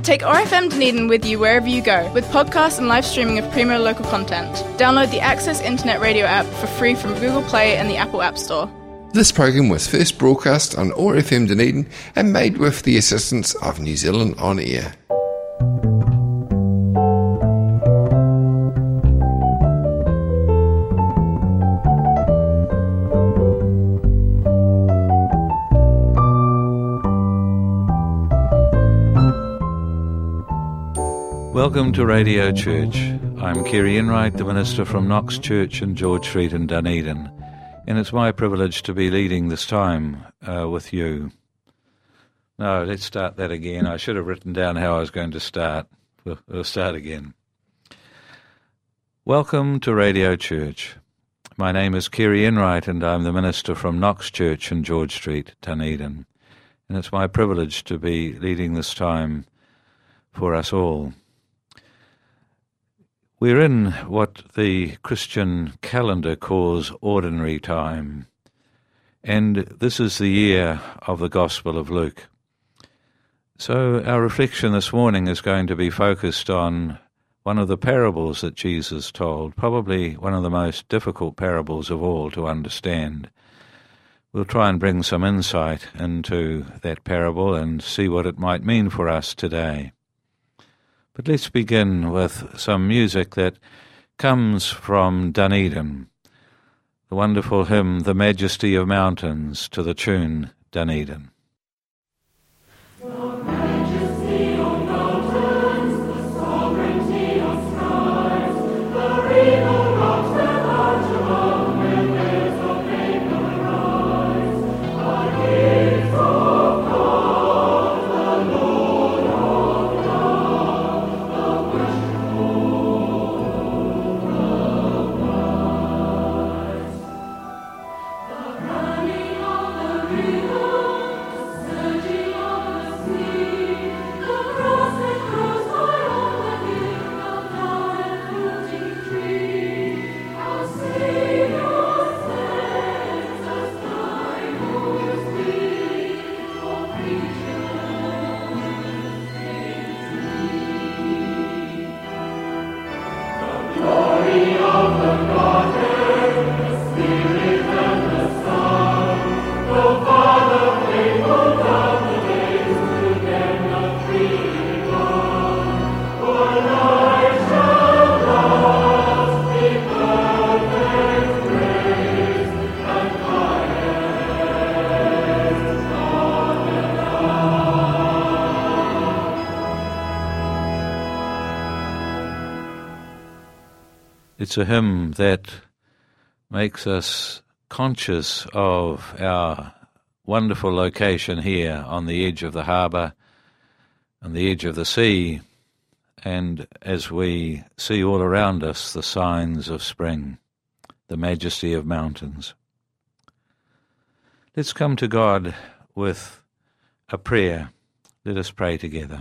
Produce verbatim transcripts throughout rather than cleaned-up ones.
Take O R F M Dunedin with you wherever you go, with podcasts and live streaming of premier local content. Download the Access Internet Radio app for free from Google Play and the Apple App Store. This program was first broadcast on O R F M Dunedin and made with the assistance of New Zealand On Air. Welcome to Radio Church. I'm Kerry Enright, the minister from Knox Church in George Street in Dunedin, and it's my privilege to be leading this time uh, with you. No, let's start that again. I should have written down how I was going to start. We'll, we'll start again. Welcome to Radio Church. My name is Kerry Enright, and I'm the minister from Knox Church in George Street, Dunedin, and it's my privilege to be leading this time for us all. We're in what the Christian calendar calls ordinary time, and this is the year of the Gospel of Luke. So our reflection this morning is going to be focused on one of the parables that Jesus told, probably one of the most difficult parables of all to understand. We'll try and bring some insight into that parable and see what it might mean for us today. But let's begin with some music that comes from Dunedin, the wonderful hymn, The Majesty of Mountains, to the tune Dunedin. It's a hymn that makes us conscious of our wonderful location here on the edge of the harbour, on the edge of the sea, and as we see all around us the signs of spring, the majesty of mountains. Let's come to God with a prayer. Let us pray together.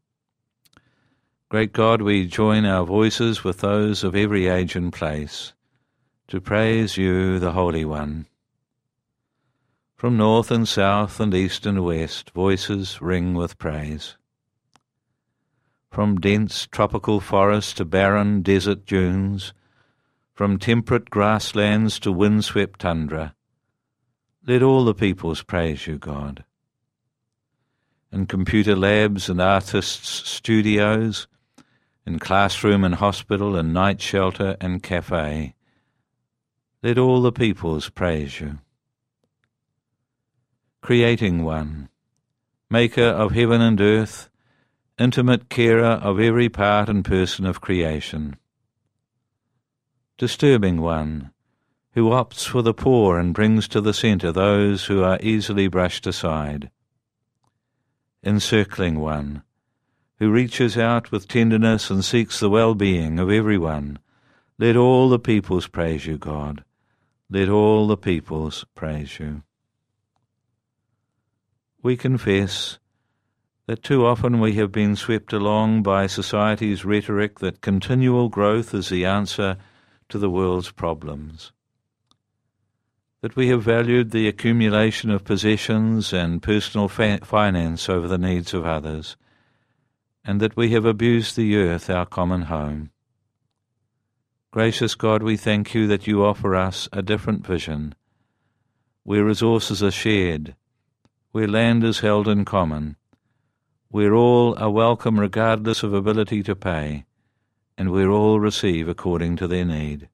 Great God, we join our voices with those of every age and place to praise you, the Holy One. From north and south and east and west, voices ring with praise. From dense tropical forests to barren desert dunes, from temperate grasslands to windswept tundra, let all the peoples praise you, God. In computer labs and artists' studios, in classroom and hospital and night shelter and cafe, let all the peoples praise you. Creating One, maker of heaven and earth, intimate carer of every part and person of creation. Disturbing One, who opts for the poor and brings to the centre those who are easily brushed aside. Encircling One, who reaches out with tenderness and seeks the well-being of everyone. Let all the peoples praise you, God. Let all the peoples praise you. We confess that too often we have been swept along by society's rhetoric that continual growth is the answer to the world's problems, that we have valued the accumulation of possessions and personal fa- finance over the needs of others, and that we have abused the earth, our common home. Gracious God, we thank you that you offer us a different vision, where resources are shared, where land is held in common, where all are welcome regardless of ability to pay, and where all receive according to their need.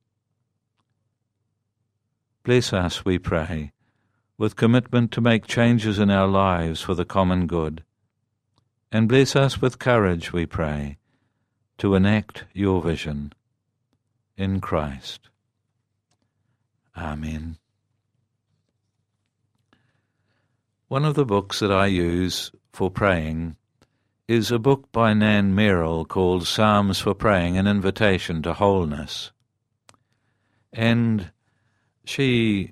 Bless us, we pray, with commitment to make changes in our lives for the common good, and bless us with courage, we pray, to enact your vision. In Christ. Amen. One of the books that I use for praying is a book by Nan Merrill called Psalms for Praying, an Invitation to Wholeness. And she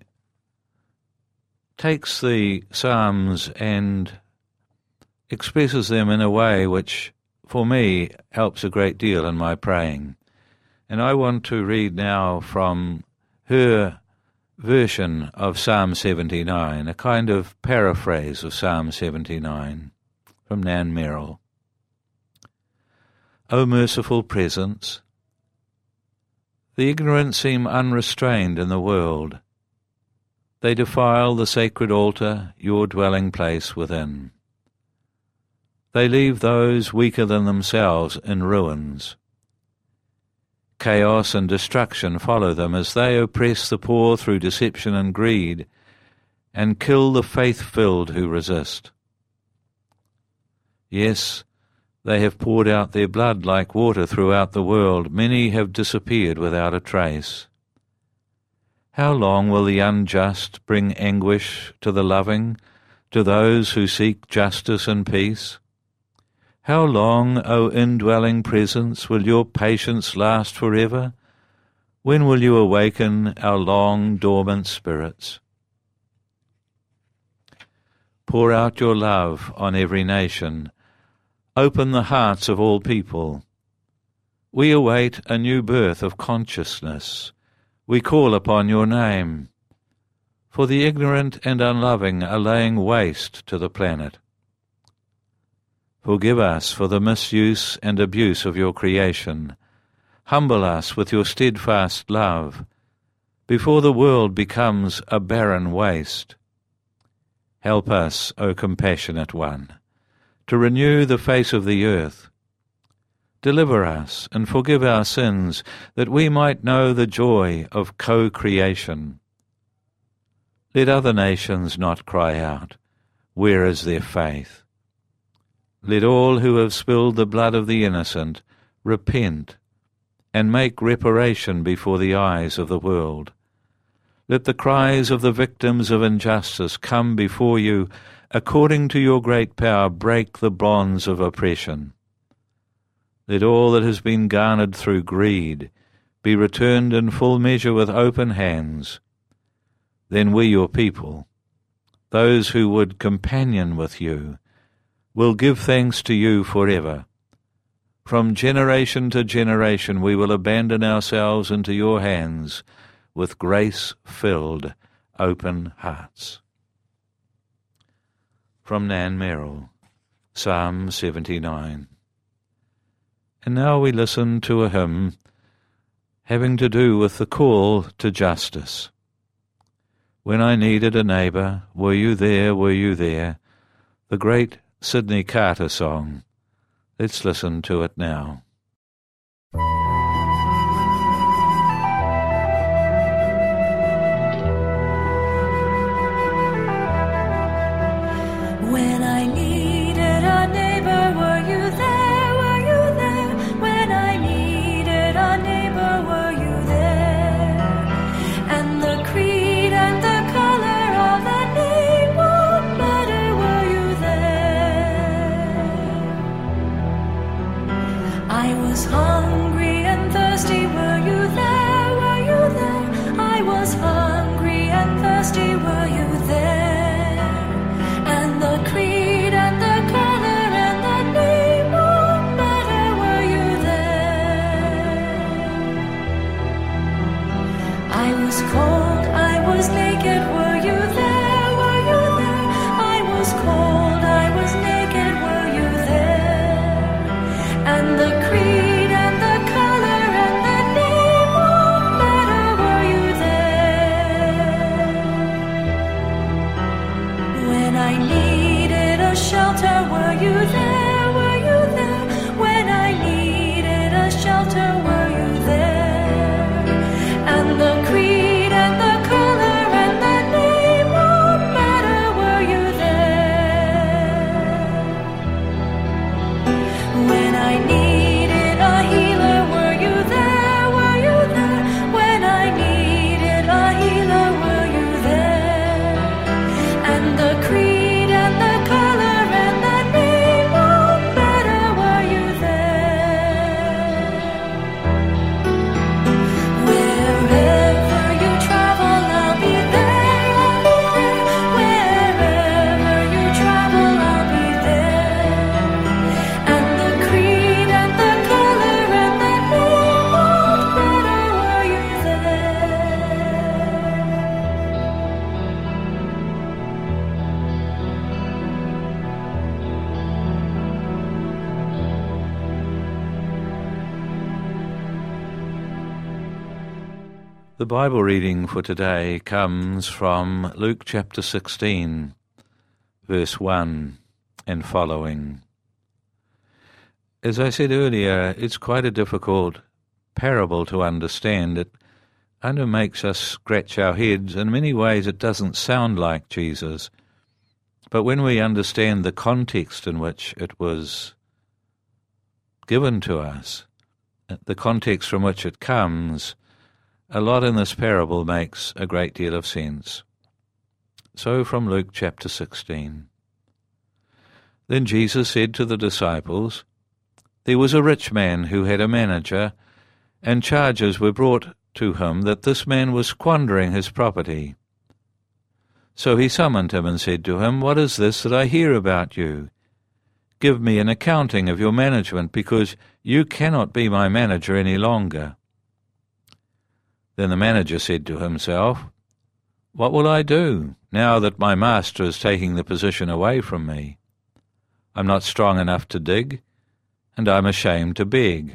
takes the Psalms and expresses them in a way which, for me, helps a great deal in my praying. And I want to read now from her version of Psalm seventy-nine, a kind of paraphrase of Psalm seventy-nine, from Nan Merrill. O merciful presence, the ignorant seem unrestrained in the world. They defile the sacred altar, your dwelling place within. They leave those weaker than themselves in ruins. Chaos and destruction follow them as they oppress the poor through deception and greed, and kill the faith-filled who resist. Yes, they have poured out their blood like water throughout the world. Many have disappeared without a trace. How long will the unjust bring anguish to the loving, to those who seek justice and peace? How long, O indwelling presence, will your patience last forever? When will you awaken our long dormant spirits? Pour out your love on every nation. Open the hearts of all people. We await a new birth of consciousness. We call upon your name. For the ignorant and unloving are laying waste to the planet. Forgive us for the misuse and abuse of your creation. Humble us with your steadfast love, before the world becomes a barren waste. Help us, O compassionate one, to renew the face of the earth. Deliver us and forgive our sins, that we might know the joy of co-creation. Let other nations not cry out, where is their faith? Let all who have spilled the blood of the innocent repent and make reparation before the eyes of the world. Let the cries of the victims of injustice come before you. According to your great power, break the bonds of oppression. Let all that has been garnered through greed be returned in full measure with open hands. Then we, your people, those who would companion with you, will give thanks to you forever. From generation to generation we will abandon ourselves into your hands with grace-filled, open hearts. From Nan Merrill, Psalm seventy-nine. And now we listen to a hymn having to do with the call to justice. When I needed a neighbour, were you there, were you there? The great Sydney Carter song. Let's listen to it now. When I needed a neighbor, were you there, were you there? When I needed a neighbor, were you there? And the creed and the color of the name won't matter, were you there? I was hungry and thirsty, were you there, were you there? I was hungry and thirsty, were you there? The creed and the color and the name won't matter, were you there? I was cold, I was naked, were you there, were you there? I was cold, I was naked, were you there? And the creed and the color and the name won't matter. Were you there? When I needed a shelter, were you there? Were you there? When I needed a shelter, were you there? And the creed and the color and the name won't matter. Were you there? When I needed a healer, were you there? Were you there? When I needed a healer, were you there? And the creed and the color and the name won't matter. Were you there? Wherever you travel, I'll be there. I'll be there. Wherever you travel, I'll be there. And the creed and the color and the name won't matter. Were you there? The Bible reading for today comes from Luke chapter sixteen, verse one and following. As I said earlier, it's quite a difficult parable to understand. It kind of makes us scratch our heads. In many ways it doesn't sound like Jesus. But when we understand the context in which it was given to us, the context from which it comes, a lot in this parable makes a great deal of sense. So from Luke chapter sixteen. Then Jesus said to the disciples, "There was a rich man who had a manager, and charges were brought to him that this man was squandering his property. So he summoned him and said to him, 'What is this that I hear about you? Give me an accounting of your management, because you cannot be my manager any longer.' Then the manager said to himself, 'What will I do, now that my master is taking the position away from me? I'm not strong enough to dig, and I'm ashamed to beg.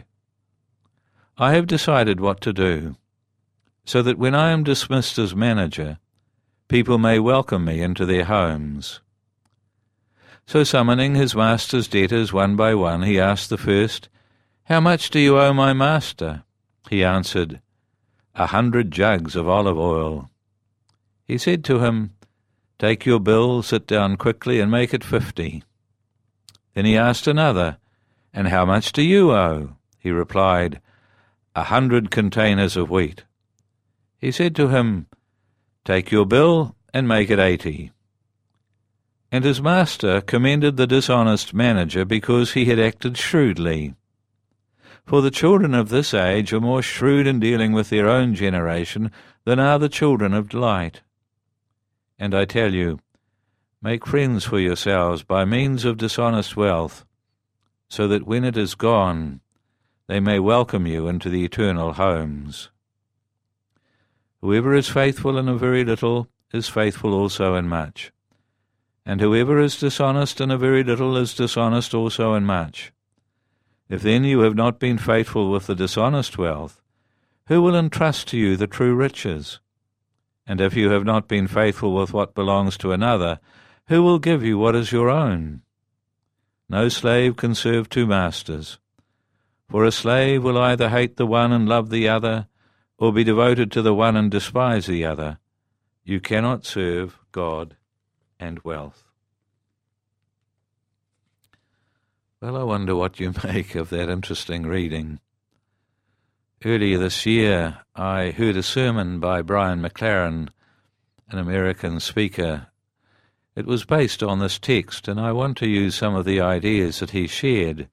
I have decided what to do, so that when I am dismissed as manager, people may welcome me into their homes.' So summoning his master's debtors one by one, he asked the first, 'How much do you owe my master?' He answered, 'A hundred jugs of olive oil.' He said to him, 'Take your bill, sit down quickly, and make it fifty.' Then he asked another, 'And how much do you owe?' He replied, 'A hundred containers of wheat.' He said to him, 'Take your bill, and make it eighty.' And his master commended the dishonest manager because he had acted shrewdly. For the children of this age are more shrewd in dealing with their own generation than are the children of light. And I tell you, make friends for yourselves by means of dishonest wealth, so that when it is gone, they may welcome you into the eternal homes. Whoever is faithful in a very little is faithful also in much, and whoever is dishonest in a very little is dishonest also in much. If then you have not been faithful with the dishonest wealth, who will entrust to you the true riches? And if you have not been faithful with what belongs to another, who will give you what is your own? No slave can serve two masters, for a slave will either hate the one and love the other, or be devoted to the one and despise the other. You cannot serve God and wealth." Well, I wonder what you make of that interesting reading. Earlier this year, I heard a sermon by Brian McLaren, an American speaker. It was based on this text, and I want to use some of the ideas that he shared.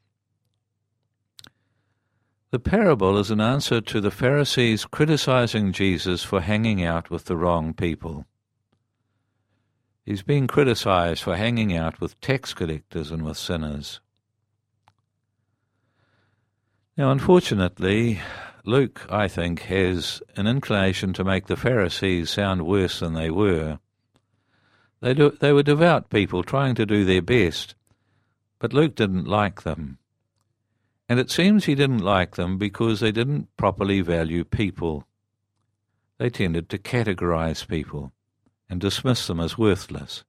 The parable is an answer to the Pharisees criticizing Jesus for hanging out with the wrong people. He's being criticized for hanging out with tax collectors and with sinners. Now, unfortunately, Luke, I think, has an inclination to make the Pharisees sound worse than they were. They, do, they were devout people trying to do their best, but Luke didn't like them. And it seems he didn't like them because they didn't properly value people. They tended to categorize people and dismiss them as worthless.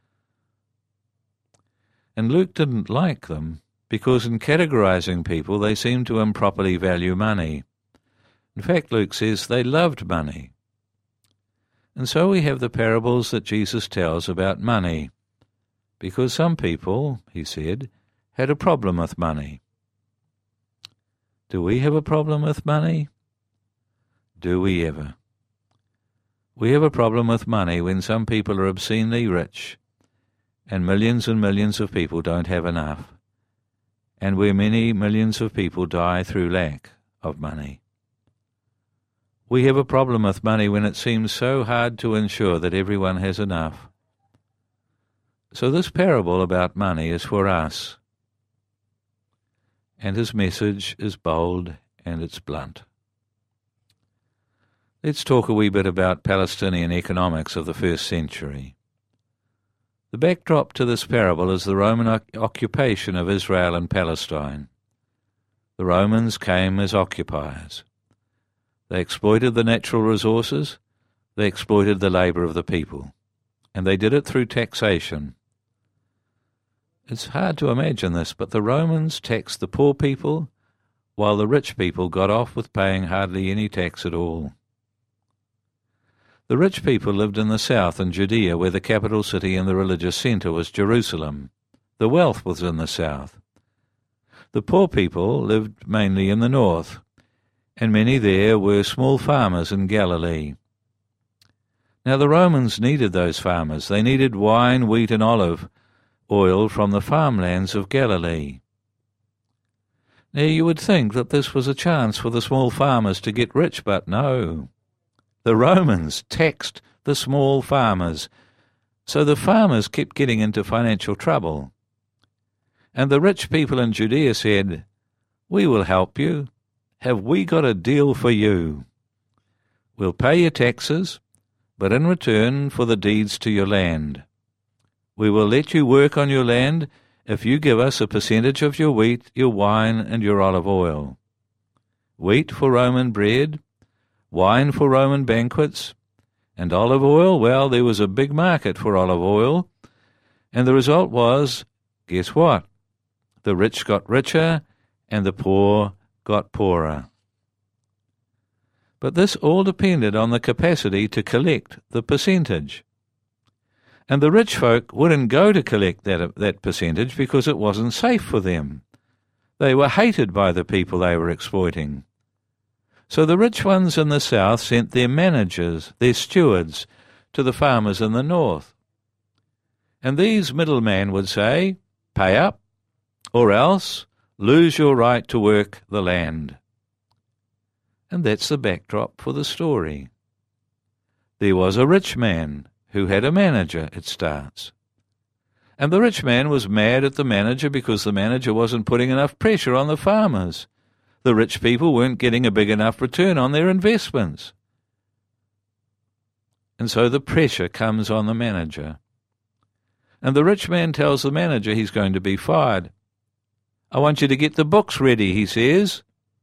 And Luke didn't like them because in categorizing people they seemed to improperly value money. In fact, Luke says they loved money. And so we have the parables that Jesus tells about money, because some people, he said, had a problem with money. Do we have a problem with money? Do we ever? We have a problem with money when some people are obscenely rich and millions and millions of people don't have enough, and where many millions of people die through lack of money. We have a problem with money when it seems so hard to ensure that everyone has enough. So this parable about money is for us, and his message is bold and it's blunt. Let's talk a wee bit about Palestinian economics of the first century. The backdrop to this parable is the Roman o- occupation of Israel and Palestine. The Romans came as occupiers. They exploited the natural resources, they exploited the labour of the people, and they did it through taxation. It's hard to imagine this, but the Romans taxed the poor people, while the rich people got off with paying hardly any tax at all. The rich people lived in the south in Judea, where the capital city and the religious centre was Jerusalem. The wealth was in the south. The poor people lived mainly in the north, and many there were small farmers in Galilee. Now the Romans needed those farmers. They needed wine, wheat, and olive oil from the farmlands of Galilee. Now you would think that this was a chance for the small farmers to get rich, but no. The Romans taxed the small farmers, so the farmers kept getting into financial trouble. And the rich people in Judea said, "We will help you. Have we got a deal for you? We'll pay your taxes, but in return for the deeds to your land. We will let you work on your land if you give us a percentage of your wheat, your wine, and your olive oil. Wheat for Roman bread, wine for Roman banquets, and olive oil, well, there was a big market for olive oil, and the result was, guess what? The rich got richer, and the poor got poorer. But this all depended on the capacity to collect the percentage. And the rich folk wouldn't go to collect that, that percentage because it wasn't safe for them. They were hated by the people they were exploiting. So the rich ones in the south sent their managers, their stewards, to the farmers in the north. And these middlemen would say, "Pay up, or else lose your right to work the land." And that's the backdrop for the story. There was a rich man who had a manager, it starts. And the rich man was mad at the manager because the manager wasn't putting enough pressure on the farmers. The rich people weren't getting a big enough return on their investments. And so the pressure comes on the manager. And the rich man tells the manager he's going to be fired. "I want you to get the books ready," he says.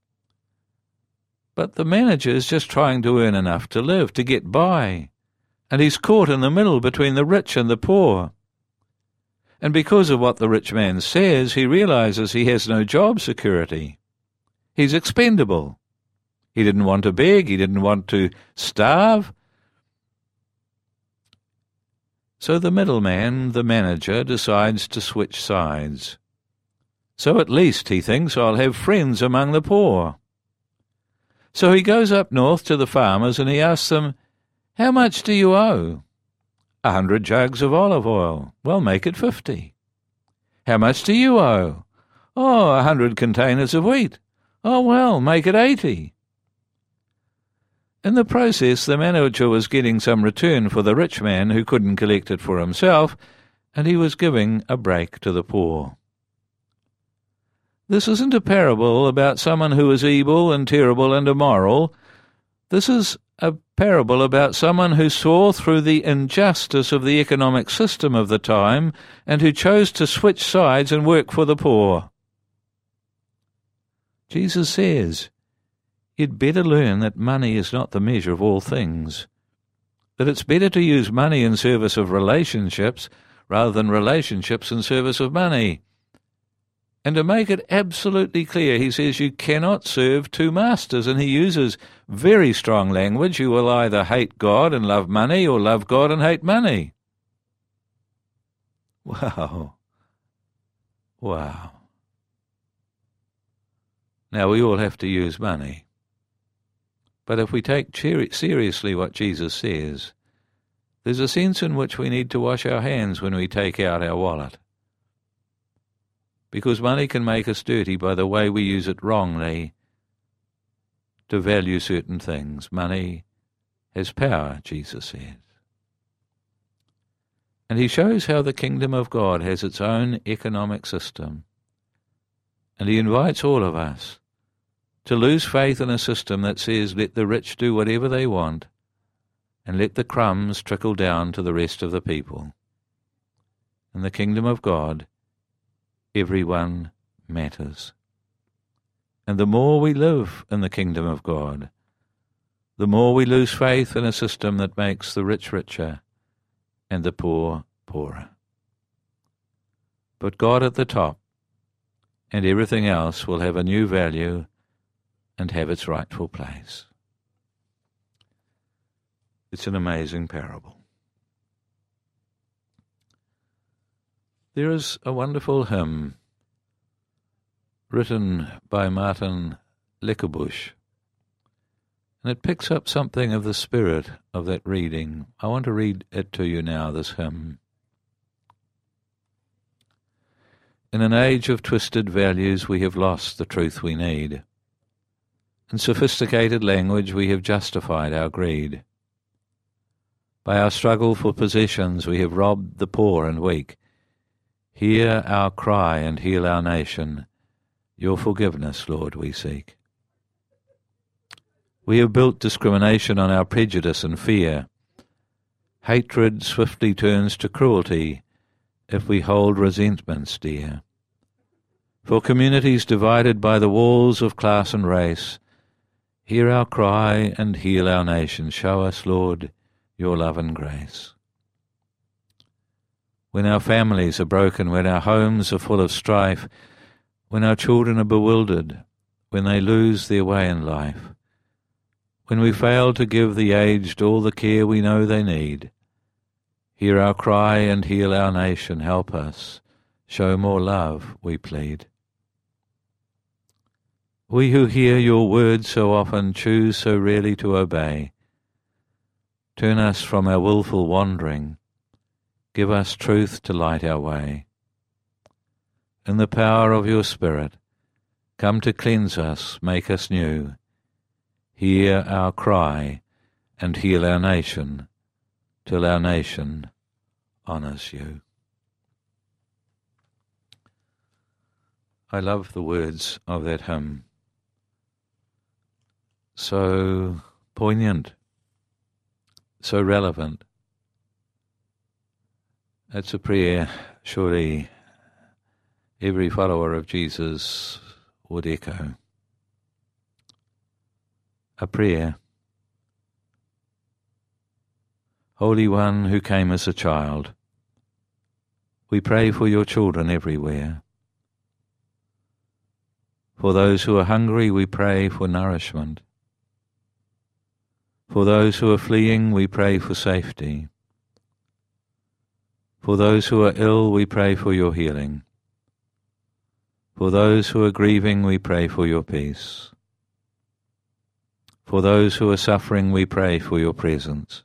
But the manager is just trying to earn enough to live, to get by. And he's caught in the middle between the rich and the poor. And because of what the rich man says, he realizes he has no job security. He's expendable. He didn't want to beg. He didn't want to starve. So the middleman, the manager, decides to switch sides. So at least, he thinks, I'll have friends among the poor. So he goes up north to the farmers and he asks them, "How much do you owe?" A hundred jugs of olive oil. Well, make it fifty. "How much do you owe?" "Oh, a hundred containers of wheat." "Oh, well, make it eighty. In the process, the manager was getting some return for the rich man who couldn't collect it for himself, and he was giving a break to the poor. This isn't a parable about someone who is evil and terrible and immoral. This is a parable about someone who saw through the injustice of the economic system of the time and who chose to switch sides and work for the poor. Jesus says, you'd better learn that money is not the measure of all things, that it's better to use money in service of relationships rather than relationships in service of money. And to make it absolutely clear, he says you cannot serve two masters, and he uses very strong language. You will either hate God and love money, or love God and hate money. Wow. Wow. Now, we all have to use money. But if we take seriously what Jesus says, there's a sense in which we need to wash our hands when we take out our wallet. Because money can make us dirty by the way we use it wrongly to value certain things. Money has power, Jesus says. And he shows how the kingdom of God has its own economic system. And he invites all of us to lose faith in a system that says let the rich do whatever they want and let the crumbs trickle down to the rest of the people. In the kingdom of God, everyone matters. And the more we live in the kingdom of God, the more we lose faith in a system that makes the rich richer and the poor poorer. Put God at the top, and everything else will have a new value and have its rightful place. It's an amazing parable. There is a wonderful hymn written by Martin Leckebusch, and it picks up something of the spirit of that reading. I want to read it to you now, this hymn. In an age of twisted values, we have lost the truth we need. In sophisticated language, we have justified our greed. By our struggle for possessions, we have robbed the poor and weak. Hear our cry and heal our nation. Your forgiveness, Lord, we seek. We have built discrimination on our prejudice and fear. Hatred swiftly turns to cruelty if we hold resentments dear. For communities divided by the walls of class and race, hear our cry and heal our nation. Show us, Lord, your love and grace. When our families are broken, when our homes are full of strife, when our children are bewildered, when they lose their way in life, when we fail to give the aged all the care we know they need, hear our cry and heal our nation. Help us, show more love, we plead. We who hear your word so often choose so rarely to obey. Turn us from our willful wandering. Give us truth to light our way. In the power of your Spirit, come to cleanse us, make us new. Hear our cry and heal our nation, till our nation honours you. I love the words of that hymn. So poignant, so relevant. It's a prayer surely every follower of Jesus would echo. A prayer. Holy One who came as a child, we pray for your children everywhere. For those who are hungry, we pray for nourishment. For those who are fleeing, we pray for safety. For those who are ill, we pray for your healing. For those who are grieving, we pray for your peace. For those who are suffering, we pray for your presence.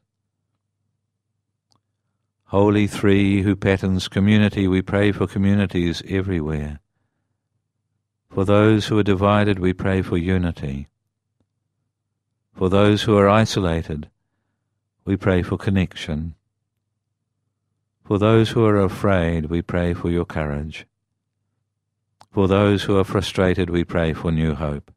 Holy Three, who patterns community, we pray for communities everywhere. For those who are divided, we pray for unity. For those who are isolated, we pray for connection. For those who are afraid, we pray for your courage. For those who are frustrated, we pray for new hope.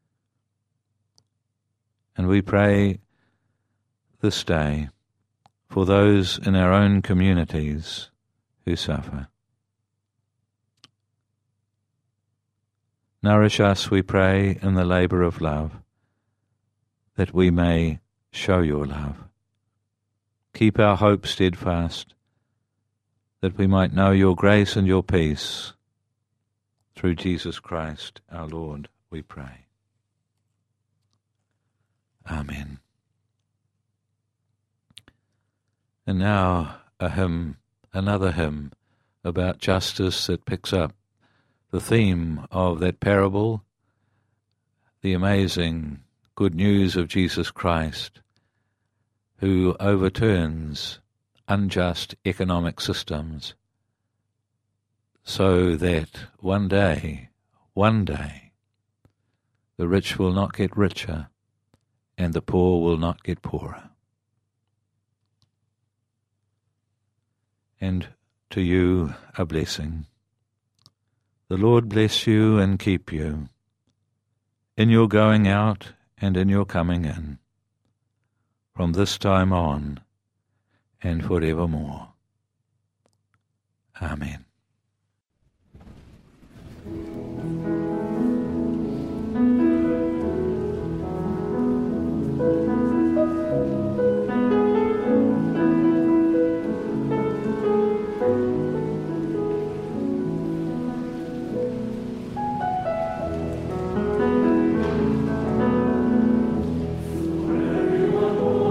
And we pray this day for those in our own communities who suffer. Nourish us, we pray, in the labour of love, that we may show your love. Keep our hope steadfast, that we might know your grace and your peace. Through Jesus Christ our Lord, we pray. Amen. And now a hymn, another hymn about justice that picks up the theme of that parable, the amazing good news of Jesus Christ, who overturns unjust economic systems so that one day, one day, the rich will not get richer and the poor will not get poorer. And to you a blessing. The Lord bless you and keep you in your going out and in your coming in, from this time on and forevermore. Amen.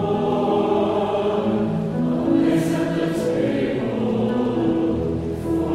For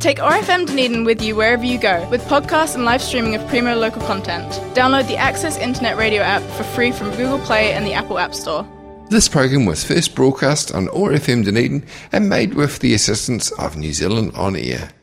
Take O R F M Dunedin with you wherever you go with podcasts and live streaming of Primo local content. Download the Access Internet Radio app for free from Google Play and the Apple App Store. This program was first broadcast on O R F M Dunedin and made with the assistance of New Zealand On Air.